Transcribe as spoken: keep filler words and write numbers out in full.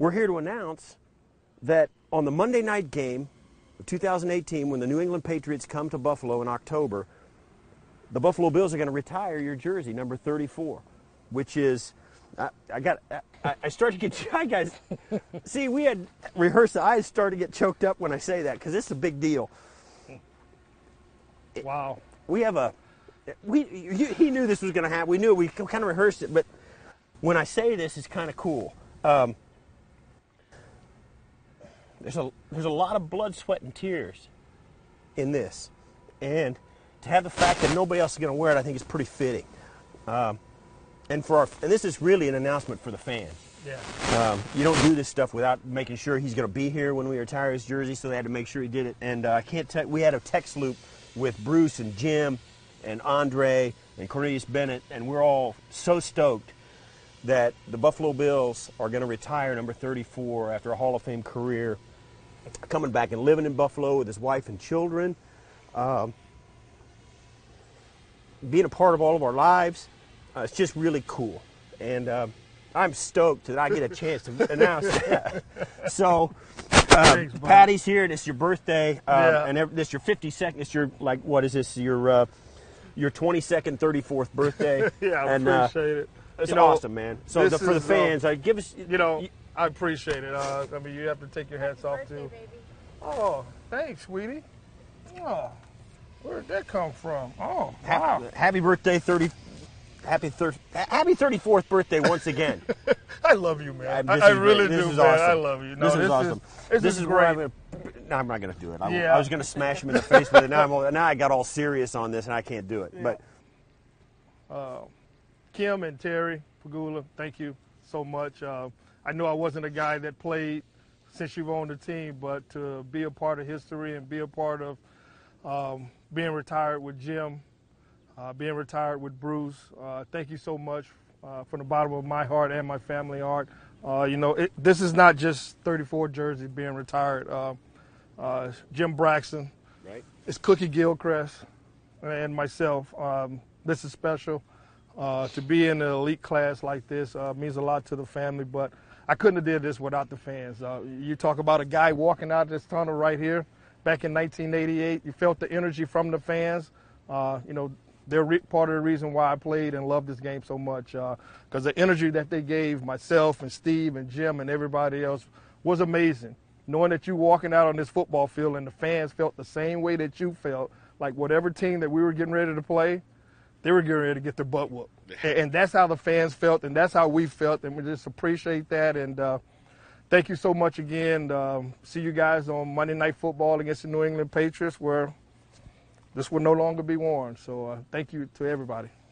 we're here to announce that on the Monday night game of two thousand eighteen, when the New England Patriots come to Buffalo in October, the Buffalo Bills are going to retire your jersey, number thirty-four, which is, I, I got, I, I start to get shy, guys. See, we had rehearsed. I start to get choked up when I say that because it's a big deal. Wow. We have a, we you, he knew this was going to happen. We knew, we kind of rehearsed it, but when I say this, it's kind of cool. Um, there's a there's a lot of blood, sweat, and tears in this, and to have the fact that nobody else is going to wear it, I think is pretty fitting. Um, and for our, and this is really an announcement for the fans. Yeah. Um, you don't do this stuff without making sure he's going to be here when we retire his jersey, so they had to make sure he did it. And uh, I can't tell. We had a text loop with Bruce and Jim and Andre and Cornelius Bennett, and we're all so stoked that the Buffalo Bills are going to retire number thirty-four after a Hall of Fame career, coming back and living in Buffalo with his wife and children, um, being a part of all of our lives. Uh, it's just really cool, and uh, I'm stoked that I get a chance to announce that. So, uh, Thanks, Patty's here. This is your birthday, um, Yeah. and every, this is your fifty-second. It's your, like, what is this? Your uh, your twenty-second, thirty-fourth birthday. Yeah, I and, uh, appreciate it. It's You know, awesome, man. So this the, for the is, uh, fans, uh, give us. You know, I appreciate it. Uh, I mean, you have to take your hats off Birthday, too. baby. Oh, thanks, sweetie. Oh, where did that come from? Oh, Ha- wow. Happy birthday, thirty. Happy thir- Happy thirty-fourth birthday once again. I love you, man. Uh, I, this I is really great. This do, is man. awesome. I love you. No, this is awesome. This, this is, is great. where I'm going to. No, I'm not going to do it. I, Yeah. I was going to smash him in the face with it. Now, I'm, all- now I got all serious on this, and I can't do it. Yeah. But Uh, Kim and Terry Pagula, thank you so much. Uh, I know I wasn't a guy that played since you've owned the team, but to be a part of history and be a part of um, being retired with Jim, uh, being retired with Bruce, uh, thank you so much uh, from the bottom of my heart and my family heart. Uh, you know, it, this is not just thirty-four jerseys being retired. Uh, uh, Jim Braxton, right. it's Cookie Gilchrist, and myself. Um, this is special. Uh, to be in an elite class like this uh, means a lot to the family, but I couldn't have did this without the fans. Uh, you talk about a guy walking out this tunnel right here back in nineteen eighty-eight. You felt the energy from the fans. Uh, you know, they're re- part of the reason why I played and loved this game so much, because the energy that they gave myself and Steve and Jim and everybody else was amazing. Knowing that you walking out on this football field and the fans felt the same way that you felt, like whatever team that we were getting ready to play, they were getting ready to get their butt whooped. And, and that's how the fans felt, and that's how we felt, and we just appreciate that. And uh, thank you so much again. Um, see you guys on Monday Night Football against the New England Patriots, where this will no longer be worn. So uh, thank you to everybody.